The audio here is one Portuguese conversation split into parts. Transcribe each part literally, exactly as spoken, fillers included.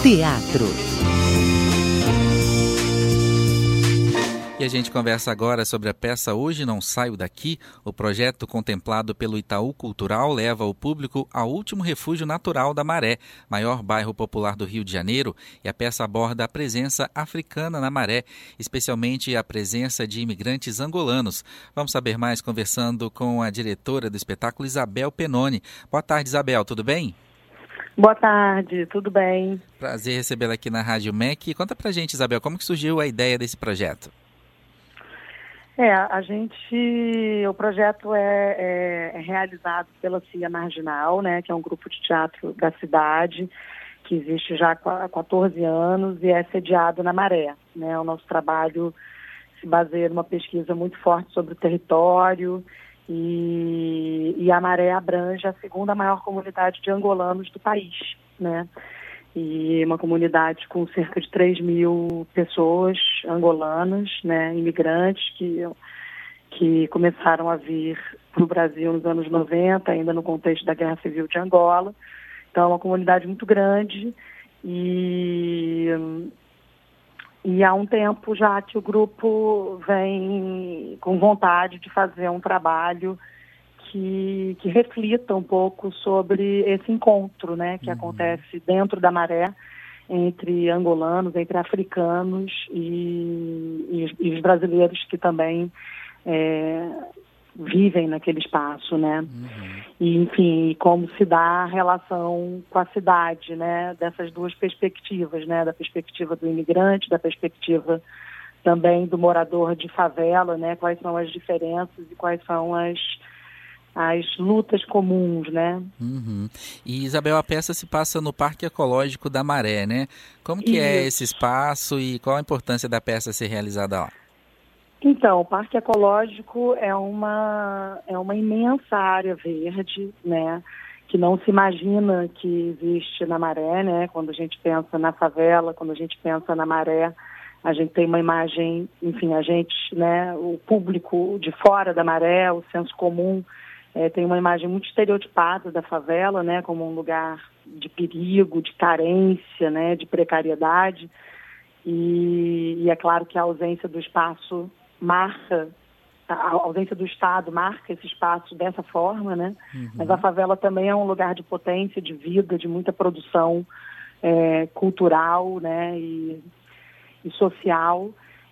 Teatro. E a gente conversa agora sobre a peça Hoje Não Saio Daqui. O projeto contemplado pelo Itaú Cultural leva o público ao último refúgio natural da Maré, maior bairro popular do Rio de Janeiro, e a peça aborda a presença africana na Maré, especialmente a presença de imigrantes angolanos. Vamos saber mais conversando com a diretora do espetáculo, Isabel Penoni. Boa tarde, Isabel, tudo bem? Boa tarde, tudo bem? Prazer recebê-la aqui na Rádio M E C. Conta pra gente, Isabel, como que surgiu a ideia desse projeto? É, a gente, o projeto é, é, é realizado pela C I A Marginal, né, que é um grupo de teatro da cidade, que existe já há quatorze anos e é sediado na Maré, né. O nosso trabalho se baseia numa pesquisa muito forte sobre o território e, e a Maré abrange a segunda maior comunidade de angolanos do país, né. E uma comunidade com cerca de três mil pessoas angolanas, né, imigrantes que, que começaram a vir para o Brasil nos anos noventa, ainda no contexto da Guerra Civil de Angola. Então, é uma comunidade muito grande e, e há um tempo já que o grupo vem com vontade de fazer um trabalho Que, que reflita um pouco sobre esse encontro, né, que uhum. acontece dentro da Maré entre angolanos, entre africanos e, e, e os brasileiros que também é, vivem naquele espaço, né? Uhum. E, enfim, como se dá a relação com a cidade, né, dessas duas perspectivas, né, da perspectiva do imigrante, da perspectiva também do morador de favela, né, quais são as diferenças e quais são as as lutas comuns, né? Uhum. E, Isabel, a peça se passa no Parque Ecológico da Maré, né? Como que Isso. é esse espaço e qual a importância da peça ser realizada lá? Então, o Parque Ecológico é uma, é uma imensa área verde, né? Que não se imagina que existe na Maré, né? Quando a gente pensa na favela, quando a gente pensa na Maré, a gente tem uma imagem, enfim, a gente, né? O público de fora da Maré, o senso comum, É, tem uma imagem muito estereotipada da favela, né, como um lugar de perigo, de carência, né, de precariedade. E, e é claro que a ausência do espaço marca, a ausência do Estado marca esse espaço dessa forma, né? Uhum. Mas a favela também é um lugar de potência, de vida, de muita produção é, cultural, né, e, e social.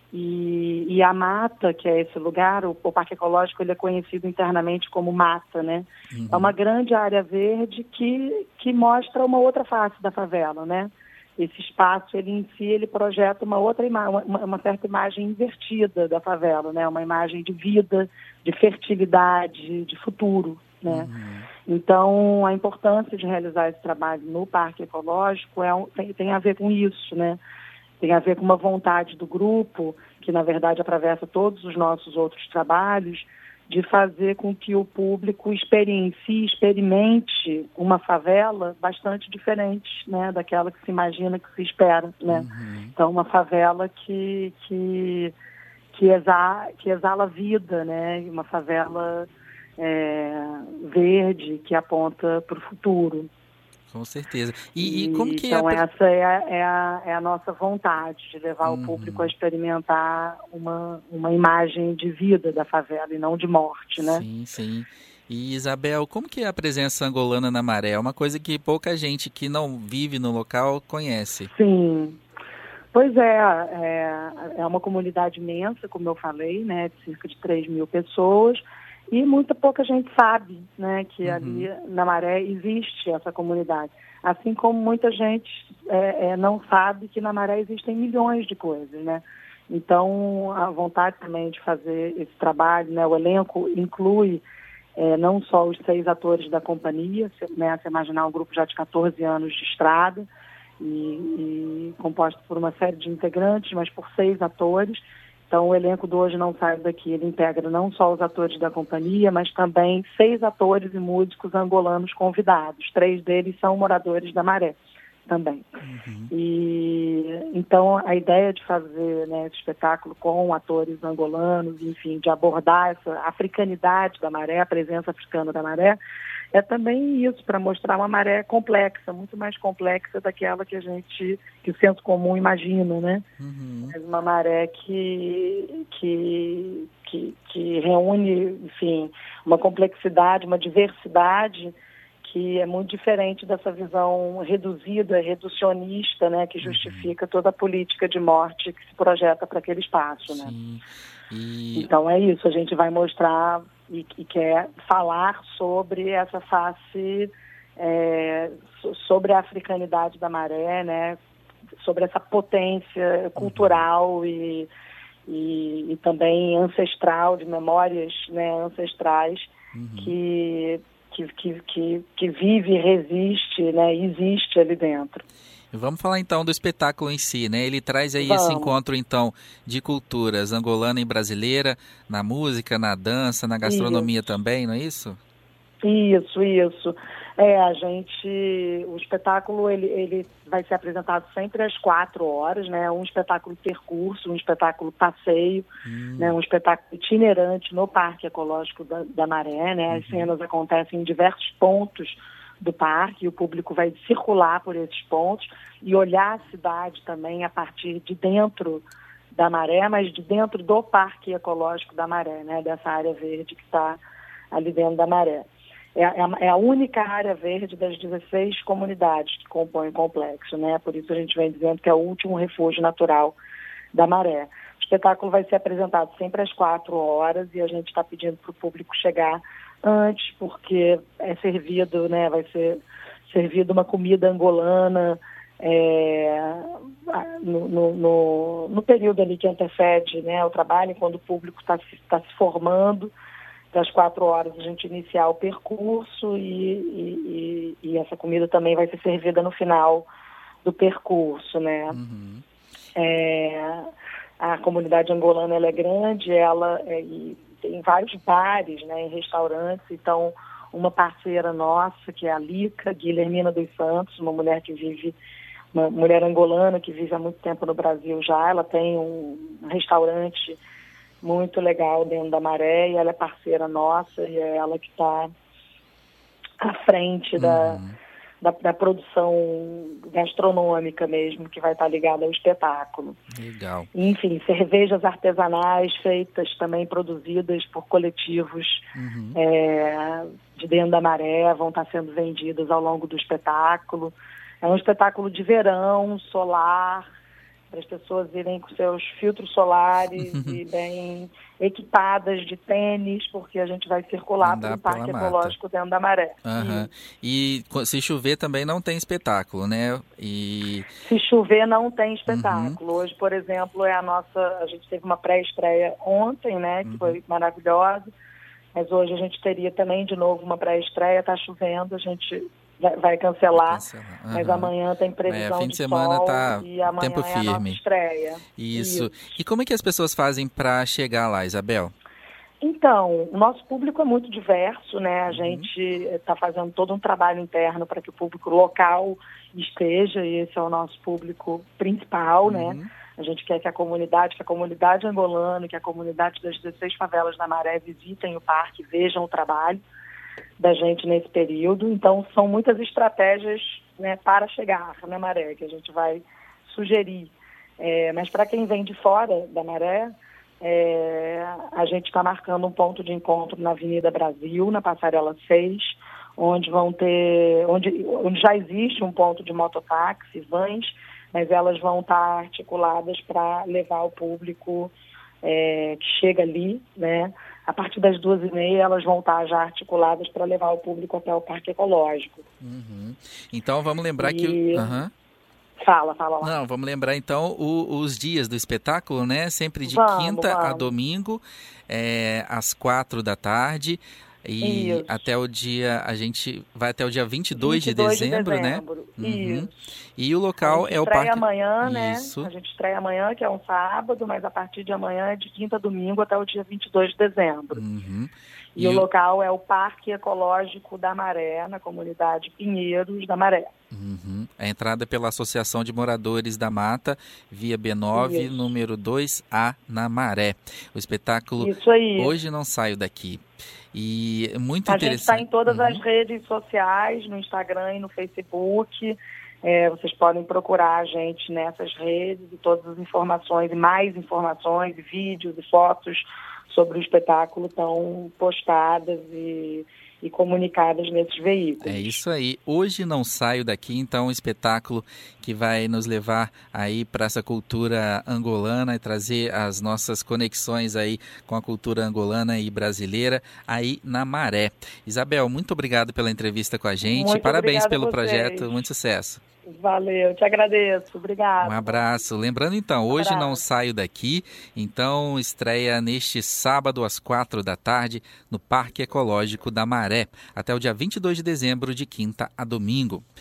E, e a mata, que é esse lugar, o, o Parque Ecológico, ele é conhecido internamente como mata, né? Uhum. É uma grande área verde que, que mostra uma outra face da favela, né? Esse espaço, ele em si, ele projeta uma outra imagem, uma, uma certa imagem invertida da favela, né? Uma imagem de vida, de fertilidade, de futuro, né? Uhum. Então, a importância de realizar esse trabalho no Parque Ecológico é um, tem, tem a ver com isso, né? Tem a ver com uma vontade do grupo, que na verdade atravessa todos os nossos outros trabalhos, de fazer com que o público experiencie, experimente uma favela bastante diferente, né, daquela que se imagina, que se espera, né? Uhum. Então, uma favela que, que, que, exala, que exala vida, né? Uma favela é, verde que aponta para o futuro. Com certeza. E, e como que então, é... essa é a, é, a, é a nossa vontade, de levar uhum. o público a experimentar uma, uma imagem de vida da favela e não de morte, né? Sim, sim. E, Isabel, como que é a presença angolana na Maré? É uma coisa que pouca gente que não vive no local conhece. Sim. Pois é, é, é uma comunidade imensa, como eu falei, né, de cerca de três mil pessoas. E muita pouca gente sabe, né, que uhum. ali na Maré existe essa comunidade. Assim como muita gente é, é, não sabe que na Maré existem milhões de coisas, né? Então, a vontade também de fazer esse trabalho, né, o elenco inclui é, não só os seis atores da companhia, né, você imaginar um grupo já de quatorze anos de estrada, e, e composto por uma série de integrantes, mas por seis atores. Então, o elenco do Hoje Não Saio Daqui, ele integra não só os atores da companhia, mas também seis atores e músicos angolanos convidados. Três deles são moradores da Maré também. Uhum. E, então, a ideia de fazer, né, esse espetáculo com atores angolanos, enfim, de abordar essa africanidade da Maré, a presença africana da Maré, é também isso, para mostrar uma maré complexa, muito mais complexa daquela que a gente, que o senso comum imagina, né? Uhum. Mas uma maré que, que, que, que reúne, enfim, uma complexidade, uma diversidade que é muito diferente dessa visão reduzida, reducionista, né, que justifica toda a política de morte que se projeta para aquele espaço, né? Sim. E... Então é isso, a gente vai mostrar e, e quer falar sobre essa face, é, sobre a africanidade da maré, né, sobre essa potência cultural uhum. e, e, e também ancestral, de memórias, né, ancestrais, uhum. que Que, que, que, que vive, resiste, né, existe ali dentro. Vamos falar então do espetáculo em si, né? Ele traz aí Vamos. esse encontro então de culturas angolana e brasileira, na música, na dança, na gastronomia isso. também, não é isso? Isso, isso. É, a gente, o espetáculo ele, ele vai ser apresentado sempre às quatro horas, né? Um espetáculo percurso, um espetáculo passeio, hum. né? Um espetáculo itinerante no Parque Ecológico da, da Maré, né? As uhum. cenas acontecem em diversos pontos do parque e o público vai circular por esses pontos e olhar a cidade também a partir de dentro da Maré, mas de dentro do Parque Ecológico da Maré, né? Dessa área verde que está ali dentro da Maré. É a, é a única área verde das dezesseis comunidades que compõem o complexo, né? Por isso a gente vem dizendo que é o último refúgio natural da Maré. O espetáculo vai ser apresentado sempre às quatro horas e a gente está pedindo para o público chegar antes, porque é servido, né? Vai ser servido uma comida angolana é, no, no, no, no período ali que antecede, né, o trabalho, quando o público está tá se formando. Das quatro horas a gente iniciar o percurso e, e, e, e essa comida também vai ser servida no final do percurso, né? Uhum. É, a comunidade angolana ela é grande, ela é, e tem vários bares, né, e restaurantes, então uma parceira nossa, que é a Lica Guilhermina dos Santos, uma mulher que vive, uma mulher angolana que vive há muito tempo no Brasil já, ela tem um restaurante muito legal dentro da Maré e ela é parceira nossa e é ela que está à frente uhum. da, da, da produção gastronômica mesmo, que vai estar ligada ao espetáculo. Legal. Enfim, cervejas artesanais feitas também, produzidas por coletivos uhum. é, de dentro da Maré, vão estar sendo vendidas ao longo do espetáculo. É um espetáculo de verão, solar, para as pessoas irem com seus filtros solares e bem equipadas de tênis, porque a gente vai circular pelo Parque Ecológico dentro da Maré. Uhum. E se chover também não tem espetáculo, né? E... Se chover não tem espetáculo. Uhum. Hoje, por exemplo, é a nossa... A gente teve uma pré-estreia ontem, né? Que uhum. foi maravilhosa. Mas hoje a gente teria também de novo uma pré-estreia. Está chovendo, a gente... vai cancelar, vai cancelar. Uhum. Mas amanhã tem previsão é, fim de, de semana sol tá e amanhã tempo é a nossa firme. estreia. Isso. Isso. E como é que as pessoas fazem para chegar lá, Isabel? Então, o nosso público é muito diverso, né? A uhum. gente está fazendo todo um trabalho interno para que o público local esteja, e esse é o nosso público principal, uhum. né? A gente quer que a comunidade, que a comunidade angolana, que a comunidade das dezesseis favelas da Maré visitem o parque, vejam o trabalho da gente nesse período. Então, são muitas estratégias, né, para chegar na Maré, que a gente vai sugerir. É, mas para quem vem de fora da Maré, é, a gente está marcando um ponto de encontro na Avenida Brasil, na Passarela seis, onde vão ter, onde, onde já existe um ponto de mototáxi, vans, mas elas vão estar tá articuladas para levar o público é, que chega ali, né? A partir das duas e meia, elas vão estar já articuladas para levar o público até o Parque Ecológico. Uhum. Então, vamos lembrar e... que... Uhum. Fala, fala lá. Não, vamos lembrar, então, o, os dias do espetáculo, né? Sempre de vamos, quinta vamos. a domingo, é, às quatro da tarde. E Isso. até o dia, a gente vai até o dia vinte e dois, vinte e dois de dezembro, de dezembro, né? Isso. Uhum. E o local é o Parque... A gente estreia amanhã, né? Isso. A gente estreia amanhã, que é um sábado, mas a partir de amanhã é de quinta a domingo até o dia vinte e dois de dezembro. Uhum. E, e o local é o Parque Ecológico da Maré, na comunidade Pinheiros da Maré. Uhum. A entrada é pela Associação de Moradores da Mata, via B nove, Isso. número dois A, na Maré. O espetáculo Isso aí. Hoje Não Saio Daqui. E muito a interessante. A gente está em todas uhum. as redes sociais, no Instagram e no Facebook. É, vocês podem procurar a gente nessas redes e todas as informações, e mais informações, e vídeos e fotos sobre o espetáculo estão postadas e, e comunicadas nesses veículos. É isso aí. Hoje Não Saio Daqui, então, um espetáculo que vai nos levar aí para essa cultura angolana e trazer as nossas conexões aí com a cultura angolana e brasileira aí na Maré. Isabel, muito obrigado pela entrevista com a gente. Muito Parabéns pelo a projeto, muito sucesso. Valeu, te agradeço. Obrigada. Um abraço. Lembrando então, Um Hoje abraço. Não Saio Daqui, então estreia neste sábado às quatro da tarde no Parque Ecológico da Maré, até o dia vinte e dois de dezembro, de quinta a domingo.